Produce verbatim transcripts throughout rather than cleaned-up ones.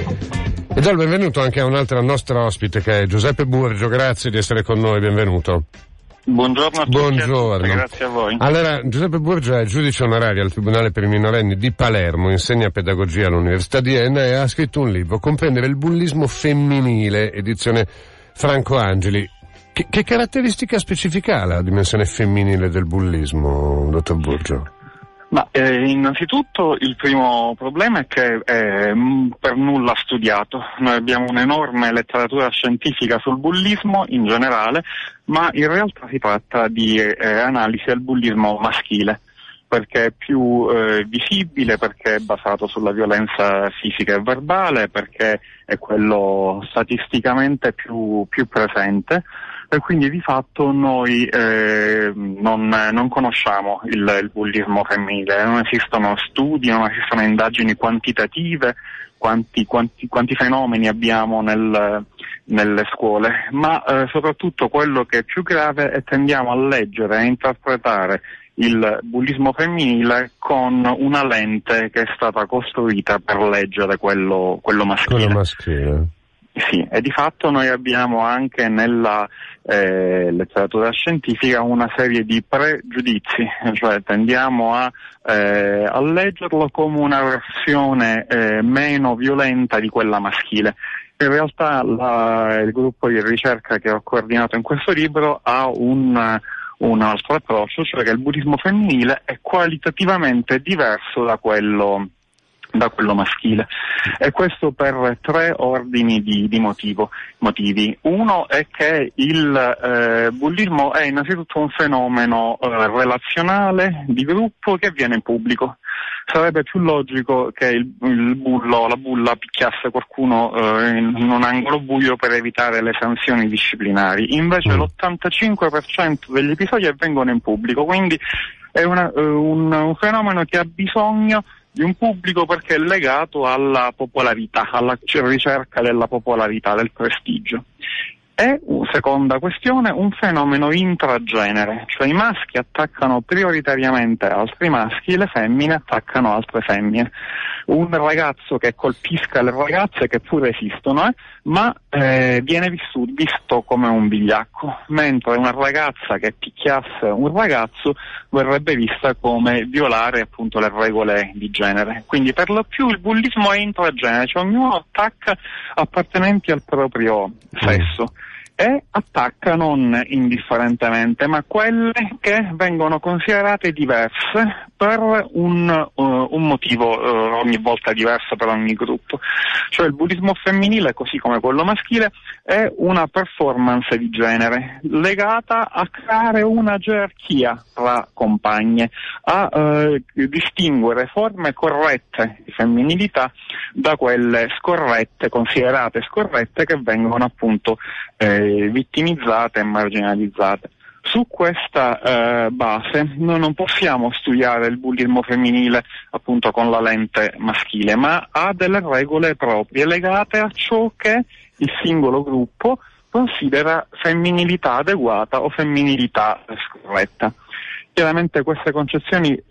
E do il benvenuto anche a un'altra nostra ospite che è Giuseppe Burgio, grazie di essere con noi, benvenuto. Buongiorno a tutti. Buongiorno. A tutti, grazie a voi. Allora, Giuseppe Burgio è giudice onorario al Tribunale per i minorenni di Palermo, insegna pedagogia all'Università di Enna e ha scritto un libro, Comprendere il bullismo femminile, edizione Franco Angeli. Che, che caratteristica specifica ha la dimensione femminile del bullismo, dottor Burgio? Ma eh, innanzitutto il primo problema è che è mh, per nulla studiato. Noi abbiamo un'enorme letteratura scientifica sul bullismo in generale, ma in realtà si tratta di eh, analisi del bullismo maschile, perché è più eh, visibile, perché è basato sulla violenza fisica e verbale, perché è quello statisticamente più, più presente. E quindi di fatto noi eh, non, non conosciamo il, il bullismo femminile, non esistono studi, non esistono indagini quantitative, quanti, quanti, quanti fenomeni abbiamo nel, nelle scuole, ma eh, soprattutto quello che è più grave è tendiamo a leggere e a interpretare il bullismo femminile con una lente che è stata costruita per leggere quello, quello maschile. Quello maschile. Sì, e di fatto noi abbiamo anche nella eh, letteratura scientifica una serie di pregiudizi, cioè tendiamo a, eh, a leggerlo come una versione eh, meno violenta di quella maschile. In realtà la, il gruppo di ricerca che ho coordinato in questo libro ha un, un altro approccio, cioè che il bullismo femminile è qualitativamente diverso da quello da quello maschile, e questo per tre ordini di, di motivo, motivi. Uno è che il eh, bullismo è innanzitutto un fenomeno eh, relazionale di gruppo che avviene in pubblico. Sarebbe più logico che il, il bullo, la bulla picchiasse qualcuno eh, in, in un angolo buio per evitare le sanzioni disciplinari. Invece mm. l'ottantacinque per cento degli episodi avvengono in pubblico, quindi è una, uh, un, un fenomeno che ha bisogno di un pubblico perché è legato alla popolarità, alla ricerca della popolarità, del prestigio. E, seconda questione, un fenomeno intragenere, cioè i maschi attaccano prioritariamente altri maschi e le femmine attaccano altre femmine. Un ragazzo che colpisca le ragazze, che pure esistono, eh, ma eh, viene vissuto, visto come un vigliacco, mentre una ragazza che picchiasse un ragazzo verrebbe vista come violare appunto le regole di genere. Quindi per lo più il bullismo è intragenere, cioè ognuno attacca appartenenti al proprio sesso. E attacca non indifferentemente, ma quelle che vengono considerate diverse per un, uh, un motivo uh, ogni volta diverso per ogni gruppo. Cioè il bullismo femminile, così come quello maschile, è una performance di genere legata a creare una gerarchia tra compagne, a uh, distinguere forme corrette di femminilità da quelle scorrette, considerate scorrette, che vengono appunto eh, vittimizzate e marginalizzate. Su questa eh, base noi non possiamo studiare il bullismo femminile appunto con la lente maschile, ma ha delle regole proprie legate a ciò che il singolo gruppo considera femminilità adeguata o femminilità scorretta. Chiaramente queste concezioni eh,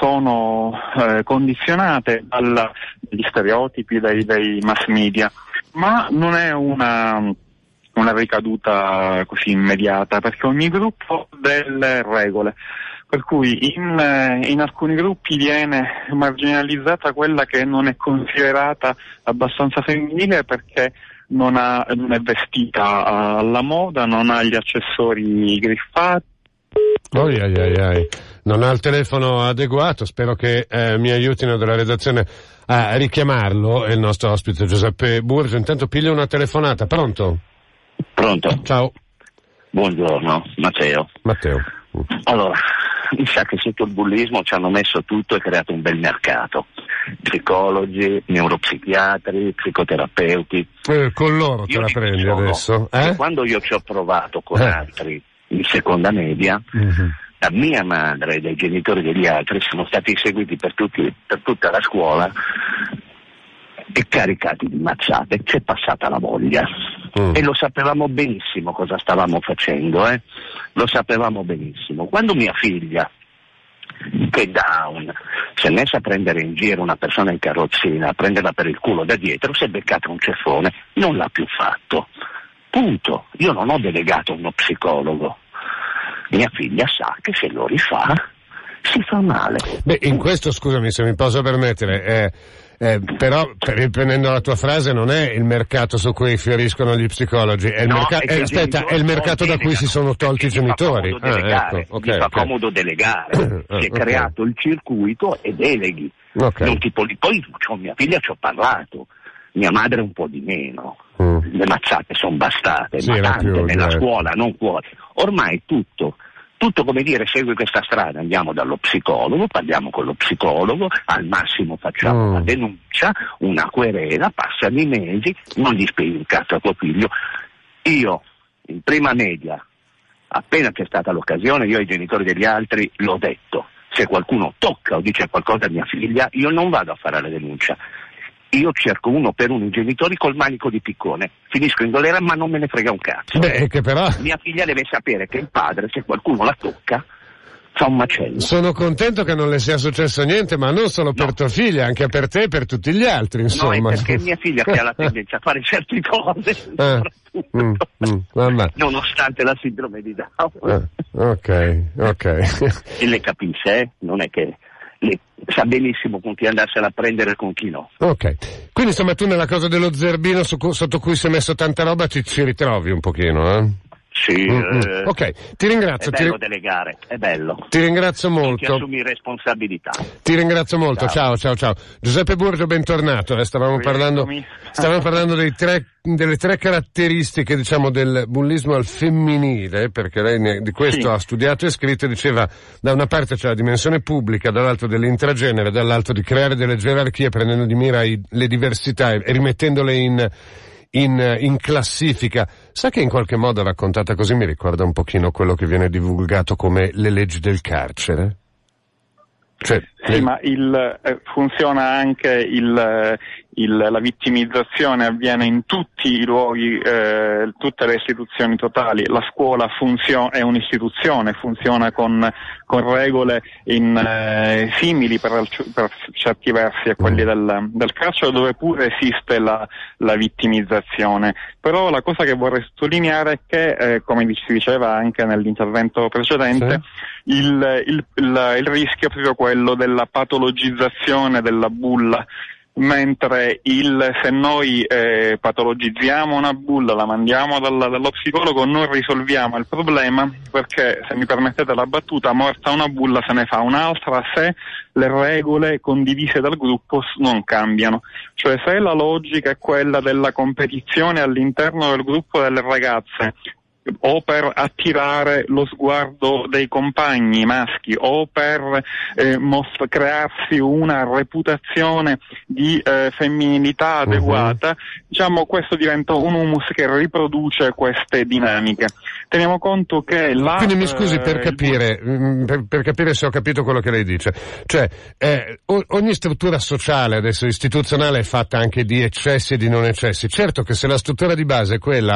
sono eh, condizionate dal, dagli stereotipi dei, dei mass media, ma non è una una ricaduta così immediata, perché ogni gruppo ha delle regole, per cui in, in alcuni gruppi viene marginalizzata quella che non è considerata abbastanza femminile perché non, ha, non è vestita alla moda, non ha gli accessori griffati. Oh, ai, ai, ai. Non ha il telefono adeguato, spero che eh, mi aiutino dalla redazione a richiamarlo, è il nostro ospite Giuseppe Burgio. Intanto piglio una telefonata, pronto? Pronto? Ciao. Buongiorno, Matteo. Matteo. Allora, mi sa che sotto il bullismo ci hanno messo tutto e creato un bel mercato. Psicologi, neuropsichiatri, psicoterapeuti. Eh, con loro te io la prendi sono, adesso? Eh? Quando io ci ho provato con eh. altri in seconda media, mm-hmm. la mia madre e dei genitori degli altri sono stati seguiti per, tutti, per tutta la scuola e caricati di mazzate. C'è passata la voglia. Mm. E lo sapevamo benissimo cosa stavamo facendo, eh? Lo sapevamo benissimo. Quando mia figlia, che è down, si è messa a prendere in giro una persona in carrozzina, a prenderla per il culo da dietro, si è beccata un ceffone, non l'ha più fatto. Punto. Io non ho delegato uno psicologo. Mia figlia sa che se lo rifà si fa male. Beh, in questo, scusami se mi posso permettere, eh, eh, però, per, riprendendo la tua frase, non è il mercato su cui fioriscono gli psicologi, è il, no, merca- è eh, aspetta, è il mercato da cui si sono tolti i genitori. Ah, delegare, ecco, okay, mi fa okay. comodo delegare, ah, si è okay. creato il circuito e deleghi. Okay. Non tipo di... Poi con mia figlia ci ho parlato, mia madre un po' di meno. Mm. Le mazzate sono bastate, sì, ma tante più, nella certo. scuola, non fuori. Ormai tutto, tutto come dire, segue questa strada, andiamo dallo psicologo, parliamo con lo psicologo, al massimo facciamo mm. una denuncia, una querela, passano i mesi, non gli spieghi un cazzo a tuo figlio. Io, in prima media, appena c'è stata l'occasione, io ai genitori degli altri l'ho detto, se qualcuno tocca o dice qualcosa a mia figlia, io non vado a fare la denuncia. Io cerco uno per uno i genitori col manico di piccone, finisco in galera ma non me ne frega un cazzo. Beh, che però... Mia figlia deve sapere che il padre, se qualcuno la tocca, fa un macello. Sono contento che non le sia successo niente, ma non solo per no. tua figlia, anche per te e per tutti gli altri, insomma. No, è perché mia figlia che ha la tendenza a fare certe cose, ah, mm, mm, nonostante la sindrome di Down. Ah, ok, ok. E le capisce, eh? Non è che... Le, sa benissimo con chi andarsela a prendere e con chi no. Ok, quindi insomma tu nella cosa dello zerbino su, sotto cui si è messo tanta roba ci, ci ritrovi un pochino, eh? Sì, mm-hmm. eh, ok, ti ringrazio. È bello ti... delegare, è bello. Ti ringrazio molto. Ti assumi responsabilità. Ti ringrazio molto, ciao ciao ciao. ciao. Giuseppe Burgio, bentornato. Eh, stavamo parlando, stavamo parlando dei tre, delle tre caratteristiche, diciamo, del bullismo al femminile, perché lei ne, di questo sì. ha studiato e scritto, diceva da una parte c'è la dimensione pubblica, dall'altro dell'intragenere, dall'altro di creare delle gerarchie prendendo di mira i, le diversità e, e rimettendole in In, in classifica. Sa che in qualche modo raccontata così mi ricorda un pochino quello che viene divulgato come le leggi del carcere? Cioè, sì, le... ma il, eh, funziona anche il, il, la vittimizzazione avviene in tutti i luoghi, eh, tutte le istituzioni totali. La scuola funziona, è un'istituzione, funziona con, con regole in, eh, simili per, per certi versi a quelli del, del carcere, dove pure esiste la, la vittimizzazione. Però la cosa che vorrei sottolineare è che, eh, come si diceva anche nell'intervento precedente, sì. il, il, il, il rischio è proprio quello della patologizzazione della bulla. Mentre il, se noi eh, patologizziamo una bulla, la mandiamo dalla, dallo psicologo, non risolviamo il problema, perché, se mi permettete la battuta, morta una bulla se ne fa un'altra se le regole condivise dal gruppo non cambiano. Cioè, se la logica è quella della competizione all'interno del gruppo delle ragazze, o per attirare lo sguardo dei compagni maschi, o per eh, most- crearsi una reputazione di eh, femminilità adeguata, uh-huh. diciamo questo diventa un humus che riproduce queste dinamiche. Teniamo conto che la... Quindi mi scusi per eh, capire, il... per, per capire se ho capito quello che lei dice, cioè eh, ogni struttura sociale, adesso istituzionale, è fatta anche di eccessi e di non eccessi. Certo che se la struttura di base è quella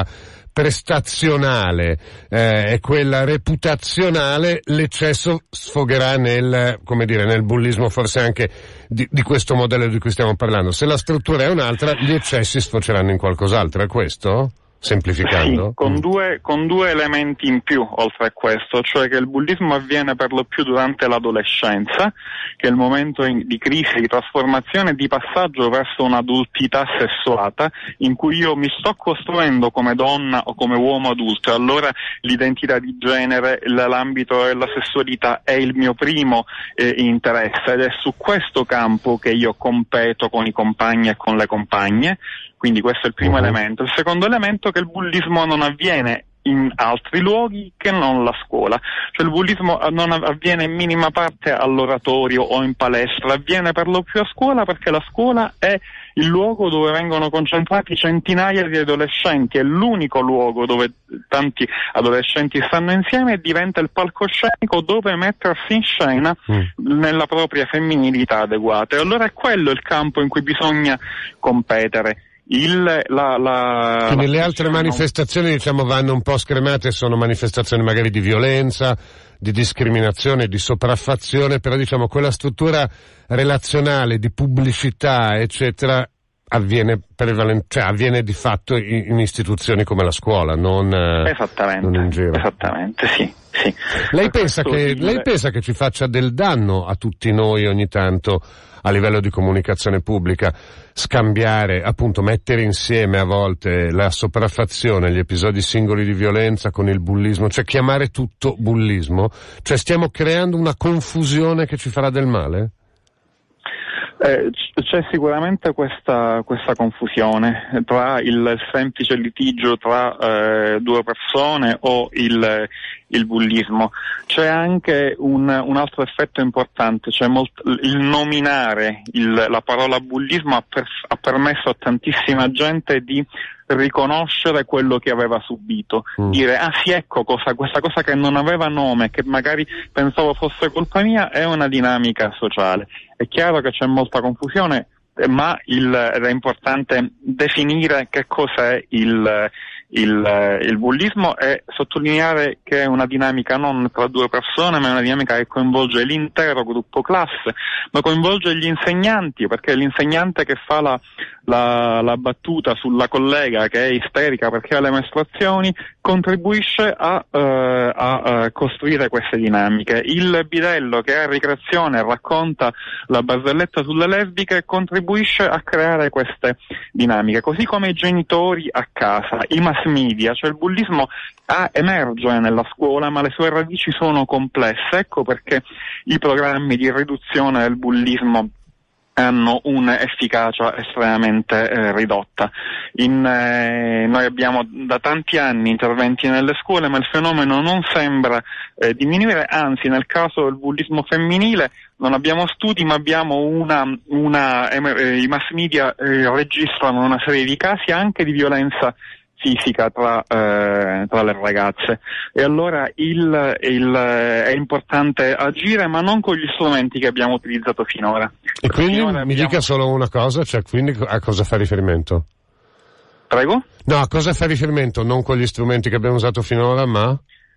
prestazionale eh, e quella reputazionale, l'eccesso sfogherà nel, come dire, nel bullismo forse anche di, di questo modello di cui stiamo parlando. Se la struttura è un'altra, gli eccessi sfoceranno in qualcos'altro, è questo? Semplificando? Sì, con, mm. due, con due elementi in più oltre a questo, cioè che il bullismo avviene per lo più durante l'adolescenza, che è il momento in, di crisi, di trasformazione e di passaggio verso un'adultità sessuata, in cui io mi sto costruendo come donna o come uomo adulto, e allora l'identità di genere, l'ambito della sessualità è il mio primo eh, interesse, ed è su questo campo che io competo con i compagni e con le compagne. Quindi questo è il primo uh-huh. elemento. Il secondo elemento è che il bullismo non avviene in altri luoghi che non la scuola. Cioè il bullismo non avviene in minima parte all'oratorio o in palestra, avviene per lo più a scuola, perché la scuola è il luogo dove vengono concentrati centinaia di adolescenti, è l'unico luogo dove tanti adolescenti stanno insieme e diventa il palcoscenico dove mettersi in scena mm. nella propria femminilità adeguata. E allora è quello il campo in cui bisogna competere. il, la, la, Quindi la le altre manifestazioni, diciamo, vanno un po' scremate, sono manifestazioni magari di violenza, di discriminazione, di sopraffazione, però diciamo quella struttura relazionale, di pubblicità, eccetera, avviene prevalen- cioè avviene di fatto in, in istituzioni come la scuola, non, esattamente, non in giro. Esattamente, sì. Sì. Lei pensa che, il... lei pensa che ci faccia del danno a tutti noi ogni tanto a livello di comunicazione pubblica scambiare, appunto mettere insieme a volte la sopraffazione, gli episodi singoli di violenza con il bullismo, cioè chiamare tutto bullismo? Cioè stiamo creando una confusione che ci farà del male? Eh, c'è sicuramente questa, questa confusione tra il semplice litigio tra eh, due persone o il, il bullismo. C'è anche un, un altro effetto importante, cioè molt, il nominare il, la parola bullismo ha, per, ha permesso a tantissima gente di riconoscere quello che aveva subito, mm. dire ah sì, ecco cosa, questa cosa che non aveva nome, che magari pensavo fosse colpa mia, è una dinamica sociale. È chiaro che c'è molta confusione, ma il, ed è importante definire che cos'è il, il, il bullismo e sottolineare che è una dinamica non tra due persone, ma è una dinamica che coinvolge l'intero gruppo classe, ma coinvolge gli insegnanti, perché è l'insegnante che fa la, la, la battuta sulla collega che è isterica perché ha le mestruazioni, contribuisce a, eh, a, a costruire queste dinamiche. Il bidello che a ricreazione racconta la barzelletta sulle lesbiche contribuisce a creare queste dinamiche, così come i genitori a casa, i mass media, cioè il bullismo ah, emerge nella scuola, ma le sue radici sono complesse. Ecco perché i programmi di riduzione del bullismo hanno un'efficacia estremamente eh, ridotta. In, eh, noi abbiamo da tanti anni interventi nelle scuole, ma il fenomeno non sembra eh, diminuire, anzi nel caso del bullismo femminile non abbiamo studi, ma abbiamo una, una eh, i mass media eh, registrano una serie di casi anche di violenza fisica tra, eh, tra le ragazze, e allora il, il, è importante agire, ma non con gli strumenti che abbiamo utilizzato finora. E quindi finora mi abbiamo... dica solo una cosa, cioè quindi a cosa fa riferimento? Prego? No, a cosa fa riferimento? Non con gli strumenti che abbiamo usato finora, ma?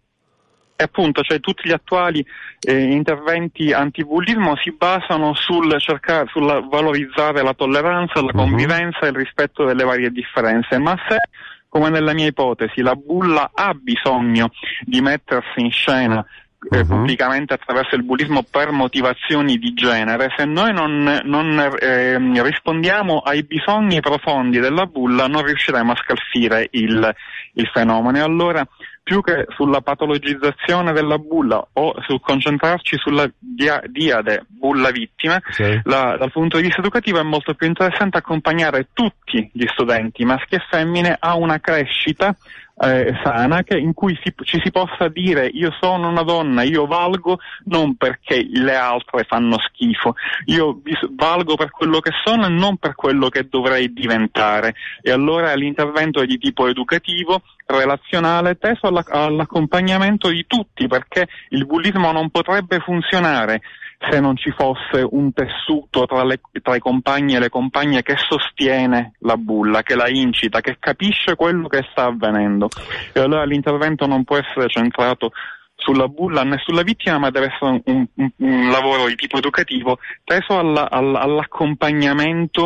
E appunto, cioè tutti gli attuali eh, interventi antibullismo si basano sul cercare, sul valorizzare la tolleranza, la convivenza uh-huh. e il rispetto delle varie differenze, ma se, come nella mia ipotesi, la bulla ha bisogno di mettersi in scena eh, uh-huh. pubblicamente attraverso il bullismo per motivazioni di genere, se noi non, non eh, rispondiamo ai bisogni profondi della bulla non riusciremo a scalfire il, il fenomeno. E allora, più che sulla patologizzazione della bulla o sul concentrarci sulla dia- diade bulla vittima, sì. la, dal punto di vista educativo è molto più interessante accompagnare tutti gli studenti, maschi e femmine, a una crescita eh, sana, che, in cui si, ci si possa dire io sono una donna, io valgo non perché le altre fanno schifo, io bis- valgo per quello che sono e non per quello che dovrei diventare. E allora l'intervento è di tipo educativo, relazionale, teso alla, all'accompagnamento di tutti, perché il bullismo non potrebbe funzionare se non ci fosse un tessuto tra, le, tra i compagni e le compagne che sostiene la bulla, che la incita, che capisce quello che sta avvenendo. E allora l'intervento non può essere centrato sulla bulla né sulla vittima, ma deve essere un, un, un lavoro di tipo educativo teso alla, alla, all'accompagnamento,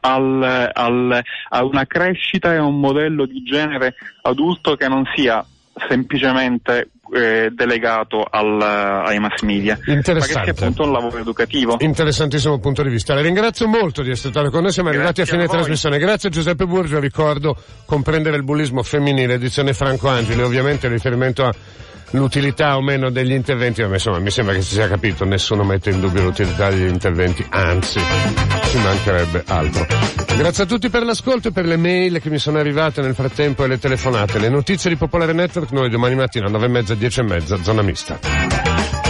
al, al, a una crescita e a un modello di genere adulto che non sia semplicemente eh, delegato al, ai mass media, ma che sia appunto un lavoro educativo. Interessantissimo punto di vista. Le ringrazio molto di essere stato con noi, siamo Grazie arrivati a fine a trasmissione. Grazie a Giuseppe Burgio. Ricordo Comprendere il bullismo femminile, edizione Franco Angeli, ovviamente riferimento a l'utilità o meno degli interventi, ma insomma mi sembra che si sia capito, nessuno mette in dubbio l'utilità degli interventi, anzi ci mancherebbe altro. Grazie a tutti per l'ascolto e per le mail che mi sono arrivate nel frattempo e le telefonate. Le notizie di Popolare Network noi domani mattina nove e mezza, dieci e mezza, zona mista.